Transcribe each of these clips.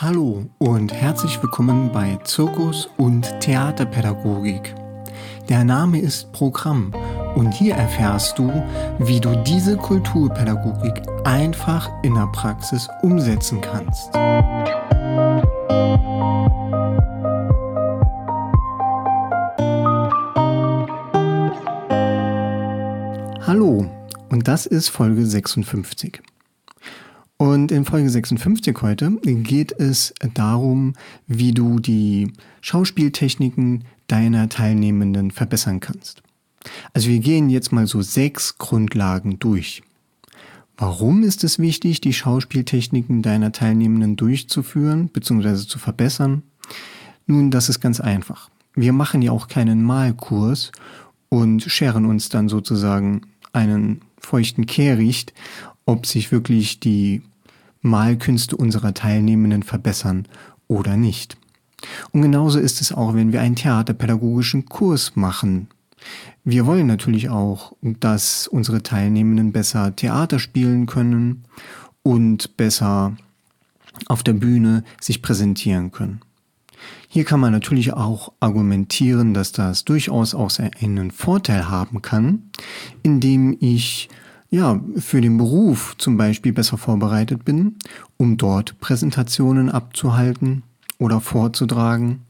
Hallo und herzlich willkommen bei Zirkus- und Theaterpädagogik. Der Name ist Programm und hier erfährst du, wie du diese Kulturpädagogik einfach in der Praxis umsetzen kannst. Hallo und das ist Folge 56. Und in Folge 56 heute geht es darum, wie du die Schauspieltechniken deiner Teilnehmenden verbessern kannst. Also wir gehen jetzt mal so 6 Grundlagen durch. Warum ist es wichtig, die Schauspieltechniken deiner Teilnehmenden durchzuführen bzw. zu verbessern? Nun, das ist ganz einfach. Wir machen ja auch keinen Malkurs und scheren uns dann sozusagen einen feuchten Kehricht, ob sich wirklich die Malkünste unserer Teilnehmenden verbessern oder nicht. Und genauso ist es auch, wenn wir einen theaterpädagogischen Kurs machen. Wir wollen natürlich auch, dass unsere Teilnehmenden besser Theater spielen können und besser auf der Bühne sich präsentieren können. Hier kann man natürlich auch argumentieren, dass das durchaus auch einen Vorteil haben kann, indem ich für den Beruf zum Beispiel besser vorbereitet bin, um dort Präsentationen abzuhalten oder vorzutragen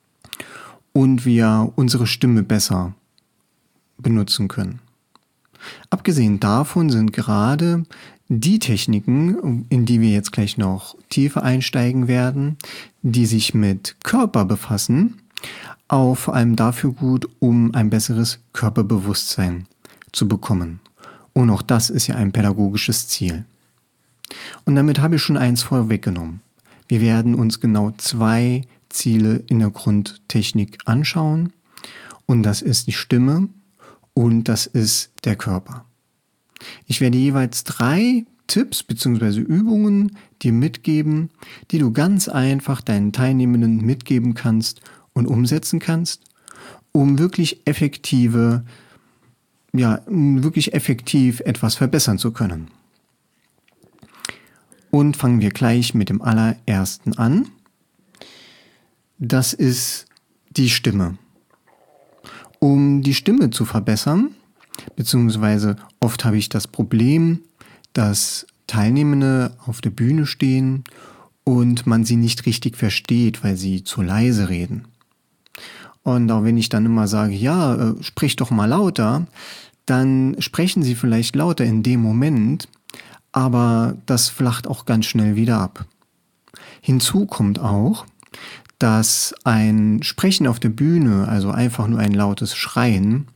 und wir unsere Stimme besser benutzen können. Abgesehen davon sind gerade die Techniken, in die wir jetzt gleich noch tiefer einsteigen werden, die sich mit Körper befassen, auch vor allem dafür gut, um ein besseres Körperbewusstsein zu bekommen. Und auch das ist ja ein pädagogisches Ziel. Und damit habe ich schon eins vorweggenommen. Wir werden uns genau 2 Ziele in der Grundtechnik anschauen. Und das ist die Stimme und das ist der Körper. Ich werde jeweils 3 Tipps bzw. Übungen dir mitgeben, die du ganz einfach deinen Teilnehmenden mitgeben kannst und umsetzen kannst, um wirklich effektiv etwas verbessern zu können. Und fangen wir gleich mit dem allerersten an. Das ist die Stimme. Um die Stimme zu verbessern, beziehungsweise oft habe ich das Problem, dass Teilnehmende auf der Bühne stehen und man sie nicht richtig versteht, weil sie zu leise reden. Und auch wenn ich dann immer sage, sprich doch mal lauter, dann sprechen sie vielleicht lauter in dem Moment, aber das flacht auch ganz schnell wieder ab. Hinzu kommt auch, dass ein Sprechen auf der Bühne, also einfach nur ein lautes Schreien,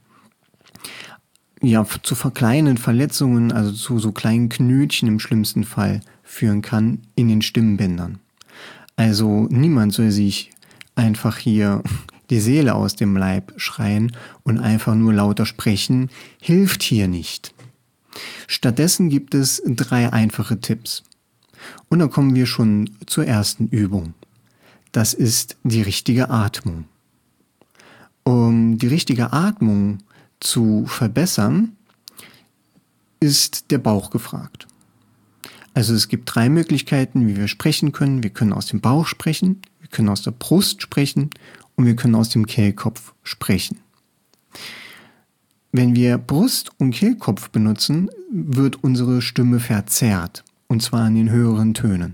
zu kleinen Verletzungen, also zu so kleinen Knötchen im schlimmsten Fall führen kann in den Stimmbändern. Also niemand soll sich einfach hier die Seele aus dem Leib schreien und einfach nur lauter sprechen, hilft hier nicht. Stattdessen gibt es 3 einfache Tipps. Und da kommen wir schon zur ersten Übung. Das ist die richtige Atmung. Um die richtige Atmung zu verbessern, ist der Bauch gefragt. Also es gibt 3 Möglichkeiten, wie wir sprechen können. Wir können aus dem Bauch sprechen, wir können aus der Brust sprechen und wir können aus dem Kehlkopf sprechen. Wenn wir Brust und Kehlkopf benutzen, wird unsere Stimme verzerrt, und zwar in den höheren Tönen.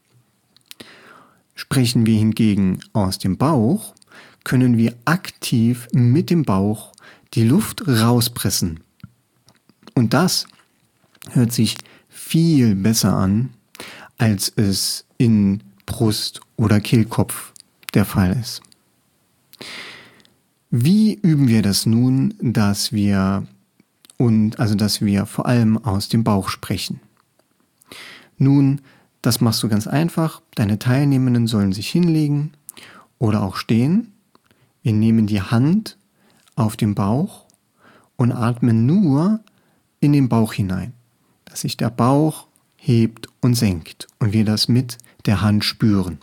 Sprechen wir hingegen aus dem Bauch, können wir aktiv mit dem Bauch die Luft rauspressen. Und das hört sich viel besser an, als es in Brust oder Kehlkopf der Fall ist. Wie üben wir das nun, dass wir vor allem aus dem Bauch sprechen? Nun, das machst du ganz einfach. Deine Teilnehmenden sollen sich hinlegen oder auch stehen. Wir nehmen die Hand auf den Bauch und atmen nur in den Bauch hinein, dass sich der Bauch hebt und senkt und wir das mit der Hand spüren.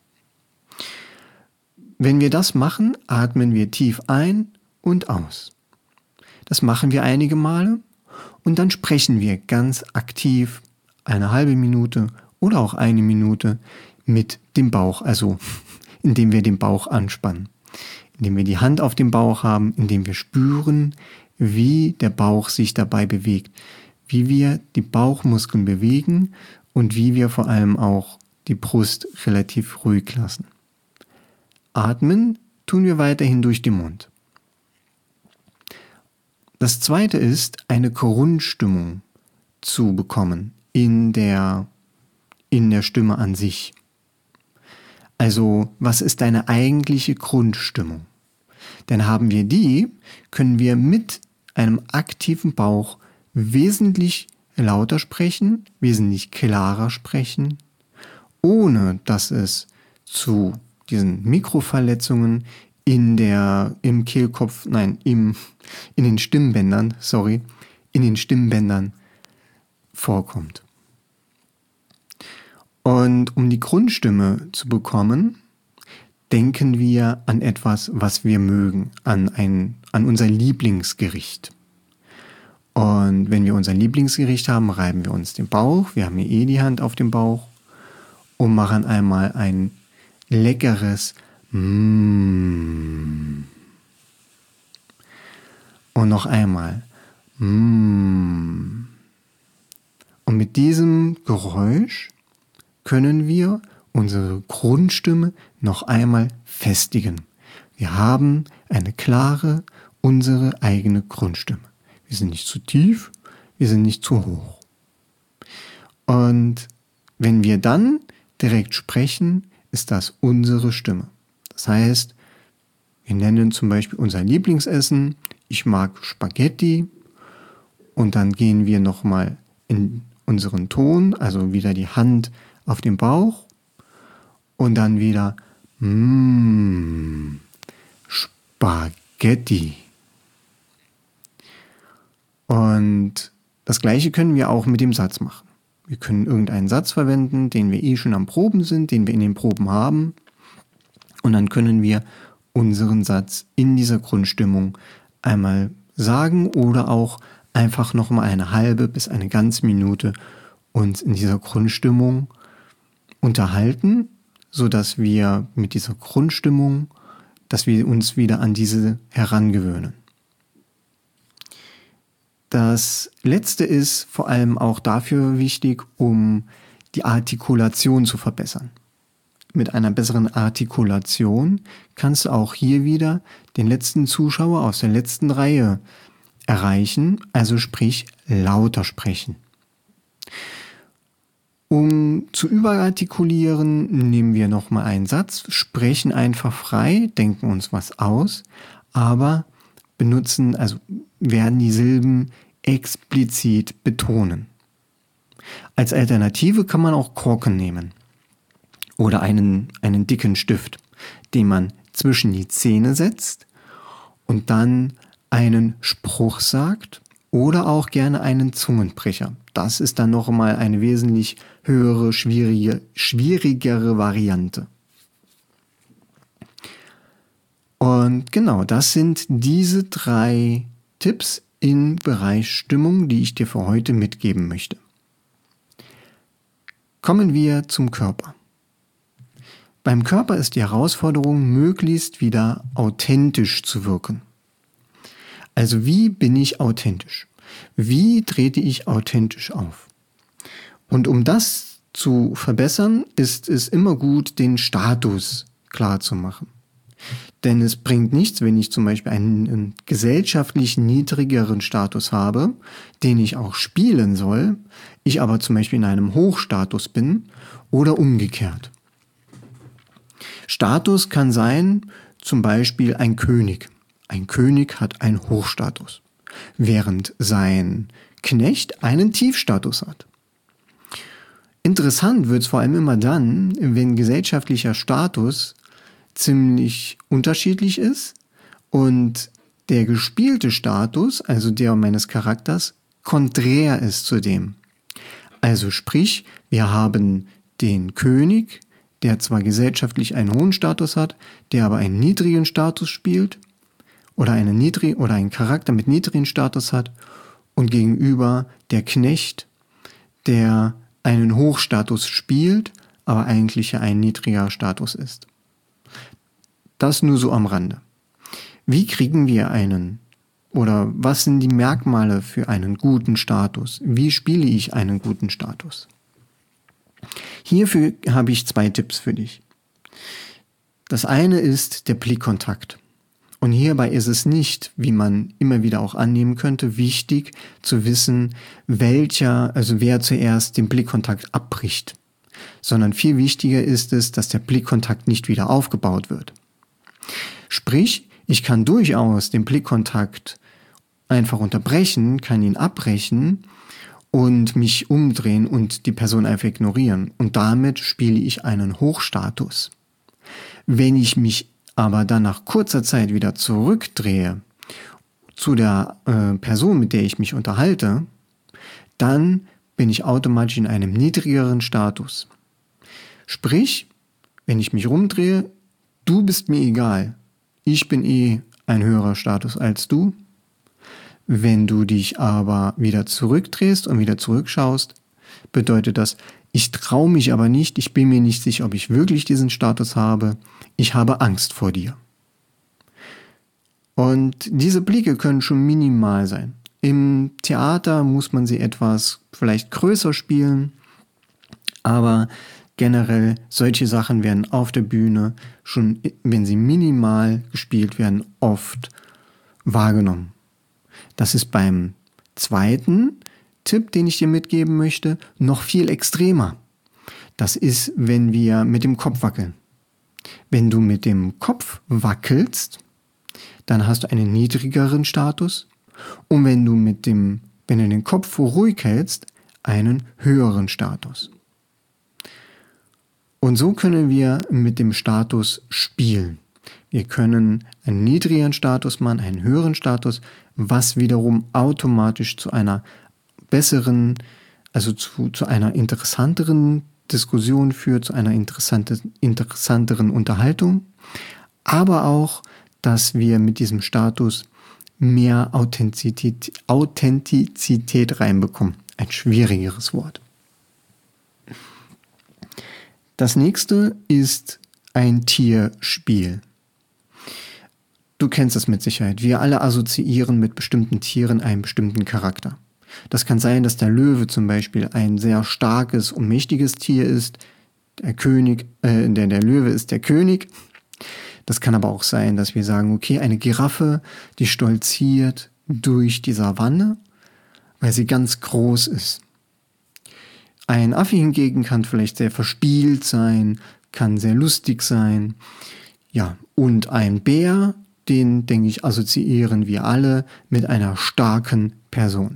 Wenn wir das machen, atmen wir tief ein und aus. Das machen wir einige Male und dann sprechen wir ganz aktiv 1/2 Minute oder auch 1 Minute mit dem Bauch, also indem wir den Bauch anspannen, indem wir die Hand auf dem Bauch haben, indem wir spüren, wie der Bauch sich dabei bewegt, wie wir die Bauchmuskeln bewegen und wie wir vor allem auch die Brust relativ ruhig lassen. Atmen tun wir weiterhin durch den Mund. Das zweite ist, eine Grundstimmung zu bekommen in der Stimme an sich. Also, was ist deine eigentliche Grundstimmung? Denn haben wir die, können wir mit einem aktiven Bauch wesentlich lauter sprechen, wesentlich klarer sprechen, ohne dass es zu diesen Mikroverletzungen in den Stimmbändern vorkommt. Und um die Grundstimme zu bekommen, denken wir an etwas, was wir mögen, an unser Lieblingsgericht. Und wenn wir unser Lieblingsgericht haben, reiben wir uns den Bauch, wir haben hier die Hand auf dem Bauch und machen einmal ein leckeres Mmm. Und noch einmal Mmm. Und mit diesem Geräusch können wir unsere Grundstimme noch einmal festigen. Wir haben eine klare, unsere eigene Grundstimme. Wir sind nicht zu tief, wir sind nicht zu hoch. Und wenn wir dann direkt sprechen, ist das unsere Stimme. Das heißt, wir nennen zum Beispiel unser Lieblingsessen, ich mag Spaghetti, und dann gehen wir nochmal in unseren Ton, also wieder die Hand auf den Bauch und dann wieder Spaghetti. Und das Gleiche können wir auch mit dem Satz machen. Wir können irgendeinen Satz verwenden, den wir schon am Proben sind, den wir in den Proben haben. Und dann können wir unseren Satz in dieser Grundstimmung einmal sagen oder auch einfach nochmal eine halbe bis eine ganze Minute uns in dieser Grundstimmung unterhalten, sodass wir mit dieser Grundstimmung, dass wir uns wieder an diese herangewöhnen. Das Letzte ist vor allem auch dafür wichtig, um die Artikulation zu verbessern. Mit einer besseren Artikulation kannst du auch hier wieder den letzten Zuschauer aus der letzten Reihe erreichen, also sprich lauter sprechen. Um zu überartikulieren, nehmen wir nochmal einen Satz, sprechen einfach frei, denken uns was aus, aber werden die Silben explizit betonen. Als Alternative kann man auch Korken nehmen oder einen dicken Stift, den man zwischen die Zähne setzt und dann einen Spruch sagt oder auch gerne einen Zungenbrecher. Das ist dann nochmal eine wesentlich höhere, schwierigere Variante. Und genau, das sind diese 3 Tipps im Bereich Stimmung, die ich dir für heute mitgeben möchte. Kommen wir zum Körper. Beim Körper ist die Herausforderung, möglichst wieder authentisch zu wirken. Also wie bin ich authentisch? Wie trete ich authentisch auf? Und um das zu verbessern, ist es immer gut, den Status klar zu machen. Denn es bringt nichts, wenn ich zum Beispiel einen gesellschaftlich niedrigeren Status habe, den ich auch spielen soll, ich aber zum Beispiel in einem Hochstatus bin oder umgekehrt. Status kann sein, zum Beispiel ein König. Ein König hat einen Hochstatus, während sein Knecht einen Tiefstatus hat. Interessant wird es vor allem immer dann, wenn gesellschaftlicher Status ziemlich unterschiedlich ist und der gespielte Status, also der meines Charakters, konträr ist zu dem. Also sprich, wir haben den König, der zwar gesellschaftlich einen hohen Status hat, der aber einen niedrigen Status spielt oder einen Charakter mit niedrigen Status hat und gegenüber der Knecht, der einen Hochstatus spielt, aber eigentlich ja ein niedriger Status ist. Das nur so am Rande. Wie kriegen wir einen oder was sind die Merkmale für einen guten Status? Wie spiele ich einen guten Status? Hierfür habe ich 2 Tipps für dich. Das eine ist der Blickkontakt. Und hierbei ist es nicht, wie man immer wieder auch annehmen könnte, wichtig zu wissen, wer zuerst den Blickkontakt abbricht. Sondern viel wichtiger ist es, dass der Blickkontakt nicht wieder aufgebaut wird. Sprich, ich kann durchaus den Blickkontakt einfach unterbrechen, kann ihn abbrechen und mich umdrehen und die Person einfach ignorieren. Und damit spiele ich einen Hochstatus. Wenn ich mich aber dann nach kurzer Zeit wieder zurückdrehe zu der Person, mit der ich mich unterhalte, dann bin ich automatisch in einem niedrigeren Status. Sprich, wenn ich mich rumdrehe, du bist mir egal. Ich bin ein höherer Status als du. Wenn du dich aber wieder zurückdrehst und wieder zurückschaust, bedeutet das, ich traue mich aber nicht, ich bin mir nicht sicher, ob ich wirklich diesen Status habe. Ich habe Angst vor dir. Und diese Blicke können schon minimal sein. Im Theater muss man sie etwas vielleicht größer spielen, aber generell solche Sachen werden auf der Bühne schon, wenn sie minimal gespielt werden, oft wahrgenommen. Das ist beim zweiten Tipp, den ich dir mitgeben möchte, noch viel extremer. Das ist, wenn wir mit dem Kopf wackeln. Wenn du mit dem Kopf wackelst, dann hast du einen niedrigeren Status und wenn du den Kopf ruhig hältst, einen höheren Status. Und so können wir mit dem Status spielen. Wir können einen niedrigeren Status machen, einen höheren Status, was wiederum automatisch zu einer besseren, also zu einer interessanteren Diskussion führt, zu einer interessanteren Unterhaltung, aber auch, dass wir mit diesem Status mehr Authentizität reinbekommen. Ein schwierigeres Wort. Das nächste ist ein Tierspiel. Du kennst es mit Sicherheit. Wir alle assoziieren mit bestimmten Tieren einen bestimmten Charakter. Das kann sein, dass der Löwe zum Beispiel ein sehr starkes und mächtiges Tier ist. Der Löwe ist der König. Das kann aber auch sein, dass wir sagen, okay, eine Giraffe, die stolziert durch die Savanne, weil sie ganz groß ist. Ein Affe hingegen kann vielleicht sehr verspielt sein, kann sehr lustig sein. Ja, und ein Bär, den, denke ich, assoziieren wir alle mit einer starken Person.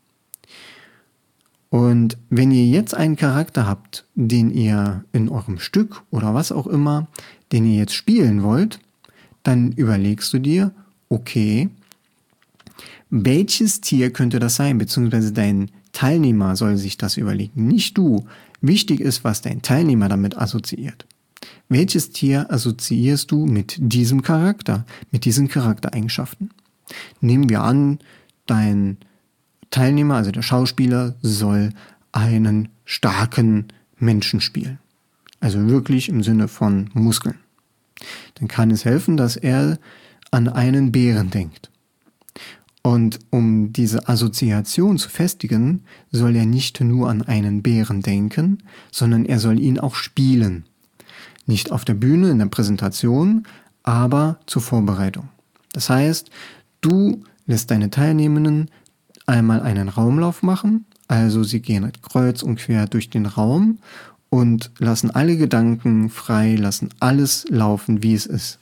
Und wenn ihr jetzt einen Charakter habt, den ihr in eurem Stück oder was auch immer, den ihr jetzt spielen wollt, dann überlegst du dir, okay, welches Tier könnte das sein, beziehungsweise dein Teilnehmer soll sich das überlegen, nicht du. Wichtig ist, was dein Teilnehmer damit assoziiert. Welches Tier assoziierst du mit diesem Charakter, mit diesen Charaktereigenschaften? Nehmen wir an, dein Teilnehmer, also der Schauspieler, soll einen starken Menschen spielen. Also wirklich im Sinne von Muskeln. Dann kann es helfen, dass er an einen Bären denkt. Und um diese Assoziation zu festigen, soll er nicht nur an einen Bären denken, sondern er soll ihn auch spielen. Nicht auf der Bühne, in der Präsentation, aber zur Vorbereitung. Das heißt, du lässt deine Teilnehmenden einmal einen Raumlauf machen, also sie gehen kreuz und quer durch den Raum und lassen alle Gedanken frei, lassen alles laufen, wie es ist.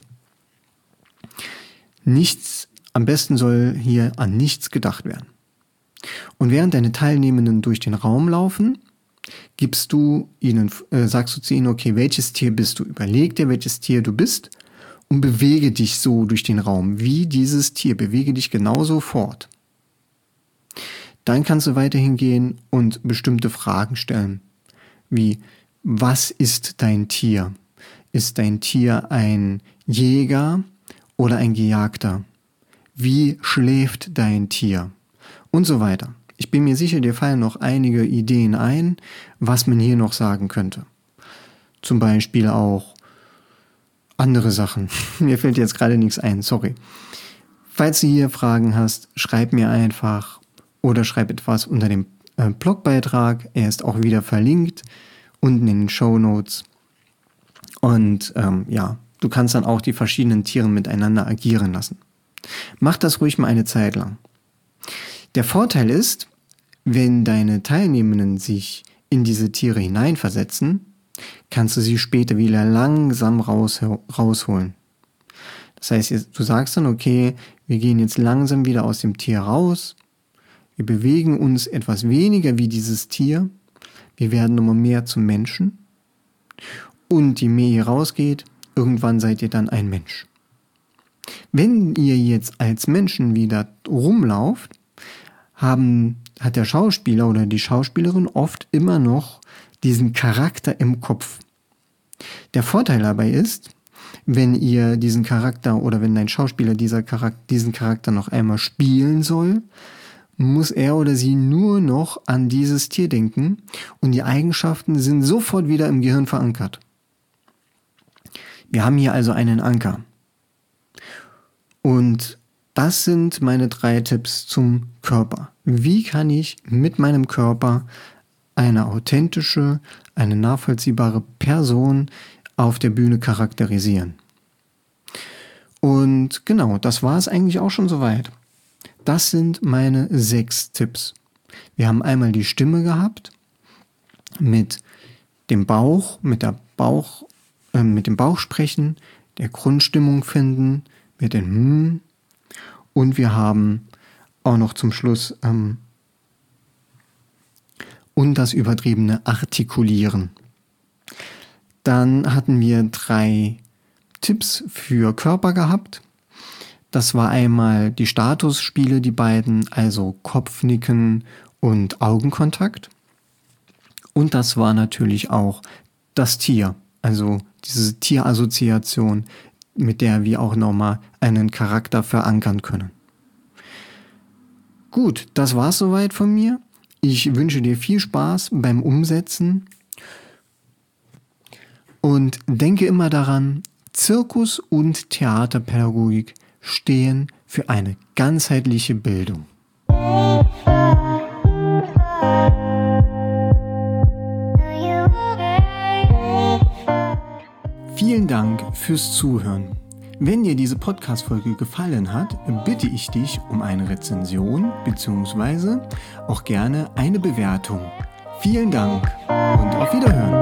Am besten soll hier an nichts gedacht werden. Und während deine Teilnehmenden durch den Raum laufen, sagst du zu ihnen, okay, welches Tier bist du? Überleg dir, welches Tier du bist und bewege dich so durch den Raum, wie dieses Tier. Bewege dich genauso fort. Dann kannst du weiterhin gehen und bestimmte Fragen stellen, wie, was ist dein Tier? Ist dein Tier ein Jäger oder ein Gejagter? Wie schläft dein Tier? Und so weiter. Ich bin mir sicher, dir fallen noch einige Ideen ein, was man hier noch sagen könnte. zum Beispiel auch andere Sachen. Mir fällt jetzt gerade nichts ein, sorry. Falls du hier Fragen hast, schreib mir einfach oder schreib etwas unter dem Blogbeitrag. Er ist auch wieder verlinkt unten in den Shownotes. Und du kannst dann auch die verschiedenen Tiere miteinander agieren lassen. Mach das ruhig mal eine Zeit lang. Der Vorteil ist, wenn deine Teilnehmenden sich in diese Tiere hineinversetzen, kannst du sie später wieder langsam rausholen. Das heißt, du sagst dann, okay, wir gehen jetzt langsam wieder aus dem Tier raus, wir bewegen uns etwas weniger wie dieses Tier, wir werden immer mehr zum Menschen und je mehr ihr rausgeht, irgendwann seid ihr dann ein Mensch. Wenn ihr jetzt als Menschen wieder rumlauft, hat der Schauspieler oder die Schauspielerin oft immer noch diesen Charakter im Kopf. Der Vorteil dabei ist, wenn ihr diesen Charakter oder wenn dein Schauspieler diesen Charakter noch einmal spielen soll, muss er oder sie nur noch an dieses Tier denken und die Eigenschaften sind sofort wieder im Gehirn verankert. Wir haben hier also einen Anker. Und das sind meine 3 Tipps zum Körper. Wie kann ich mit meinem Körper eine authentische, eine nachvollziehbare Person auf der Bühne charakterisieren? Und genau, das war es eigentlich auch schon soweit. Das sind meine 6 Tipps. Wir haben einmal die Stimme gehabt, mit dem Bauch sprechen, der Grundstimmung finden, mit den und wir haben auch noch zum Schluss und das übertriebene Artikulieren. Dann hatten wir 3 Tipps für Körper gehabt. Das war einmal die Statusspiele, die beiden, also Kopfnicken und Augenkontakt. Und das war natürlich auch das Tier, also diese Tierassoziation, mit der wir auch nochmal einen Charakter verankern können. Gut, das war's soweit von mir. Ich wünsche dir viel Spaß beim Umsetzen und denke immer daran, Zirkus- und Theaterpädagogik stehen für eine ganzheitliche Bildung. Vielen Dank fürs Zuhören. Wenn dir diese Podcast-Folge gefallen hat, bitte ich dich um eine Rezension bzw. auch gerne eine Bewertung. Vielen Dank und auf Wiederhören.